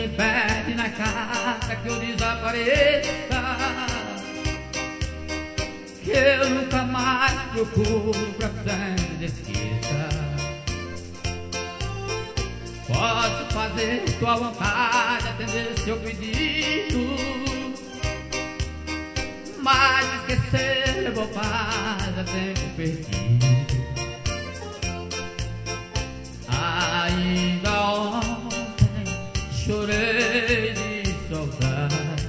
me pede na cara que eu desapareça, que eu nunca mais procuro pra sempre esqueça. Posso fazer tua vontade, atender seu pedido, mas esquecer é bobagem, é tempo perdido. Ainda ontem chorei de saudade,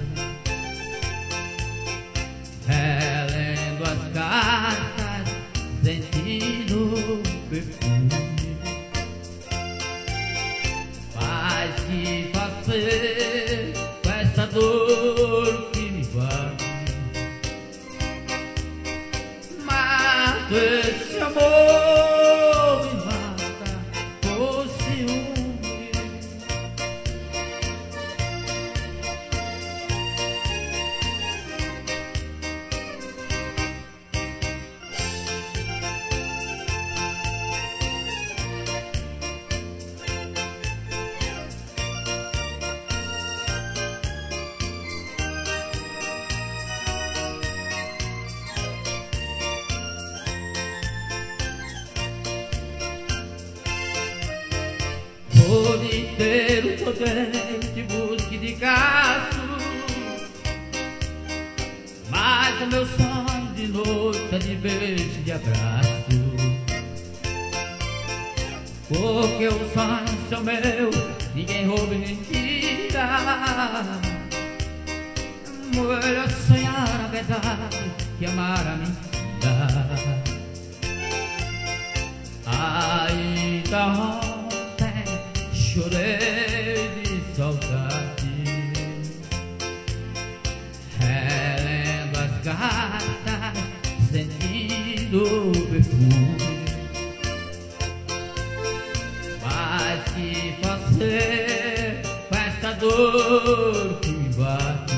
relendo as cartas, sentindo o perfume. Mas que fazer com essa dor que me bate? Mato esse amor, me mata por ciúme. Por inteiro rodei de busca e de caço, mas o meu sonho de noite é de beijo e de abraço. Porque os sonhos são meus, ninguém rouba e nem tira. Mulher, sonhar a verdade que amar a mentira. Ainda chorei de saudade, relendo as cartas, sentindo o perfume. Mas que fazer com essa dor que me bate?